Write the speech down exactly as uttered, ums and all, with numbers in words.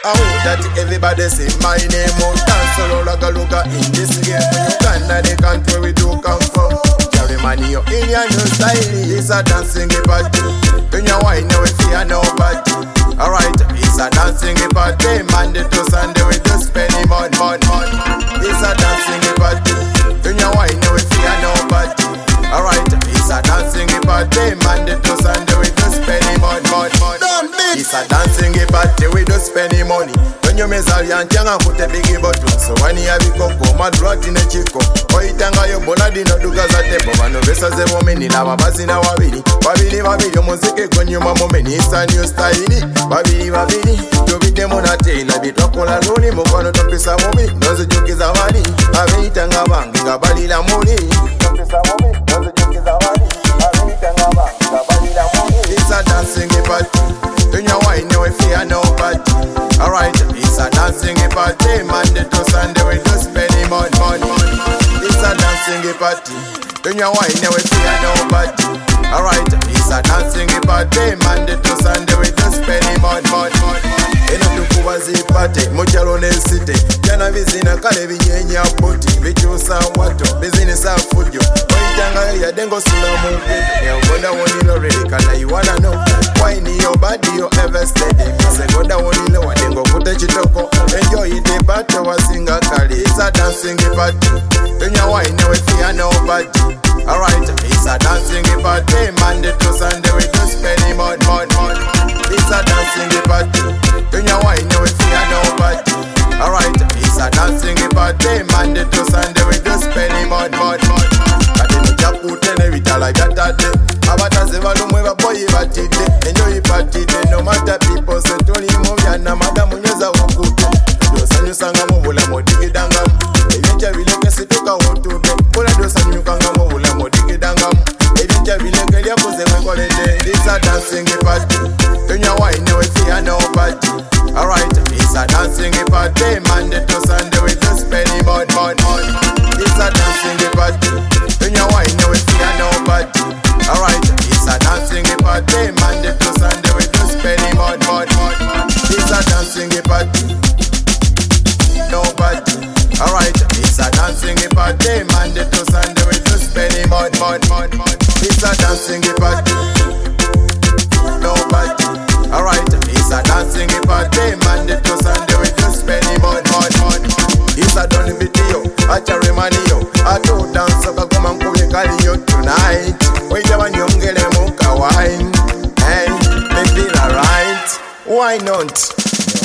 I hope that everybody say my name. Oh, dance all like a looker in this game. Uganda, the country we do come from. Carry money up in your new style. It's a dancing party. When you wine, you fear nobody. Alright, it's a dancing party. Monday to Sunday we just spending money, money, money. It's a dancing party. When you wine, you fear nobody. Alright, it's a dancing party. Monday to Sunday we just spending money, money, money. It's a dancing party. We just spending money. When you miss all your young put a biggie bottle. So when you have a cocoa, mad rot in a chico. Or you tanga your bonadi no do gaza tepo. Vano vesa ze momeni lava basi na wabini. Wabini wabini muziki kwenye mamomeni. It's a new style. Wabini wabini to be them on a tail. I be twakola loni mukano topisa momi. Noze joki za wani. Ave itanga bangi ngabali la moni. Topisa momi. Noze joki za wani. Ave itanga bangi ngabali la moni. It's a dancing party. When you wine you fear nobody. Alright, it's a dancing party. Monday to Sunday we just spending money, money, money. It's a dancing party. When you wine you fear nobody. Alright, it's a dancing party. Monday to Sunday we just spending money, money, money. Eno tukuwazi party, muchalo ne city. Jana vizina kale vinyenya boti. Vichusa watu, business a fujo. Oitanga ya dengo sula mungu. Ya ugonda wonilo ready, kana you wanna know. Wine your body, you ever steady. Mise goda wonilo wadengo kute chitoko. Enjoy the party, wasinga kali. It's a dancing party. When you wine, you fear nobody. Alright, it's a dancing party. Monday to Sunday we just spending money, money, money. It's a dancing party. When you wine, you fear nobody. Alright, it's a dancing party. Monday to Sunday we just spending money, money, money. Kati nichakutene vitala vyatade. Abataze valumwe vaboyi vatide. Enjoy party day, no matter people say tuli movya na madamu nyeza wakute. Dosa nyusanga mubula modigidangamu. Evincha vileke situka wotube. Mula dosa nyukanga mubula modigidangamu. Evincha vileke liya kuze mwekolede. It's a dancing party. When you wine you fear nobody. Alright, it's a dancing party. Monday to Sunday we just spending money, money, money. It's a dancing party. When you wine you fear nobody. Alright, it's a dancing party. Monday to Sunday we just spending money, money, money. It's a dancing party. Nobody. Alright, it's a dancing party. Monday to Sunday we just spending money, money, money. It's a dancing party. Nobody. Alright, it's a dancing party. Monday to Sunday we just spending money, money, money. It's a done video, a cherry money yo. I do dance up a come and come calling you tonight. We never nyongele muka wine. Hey, me feel alright. Why not?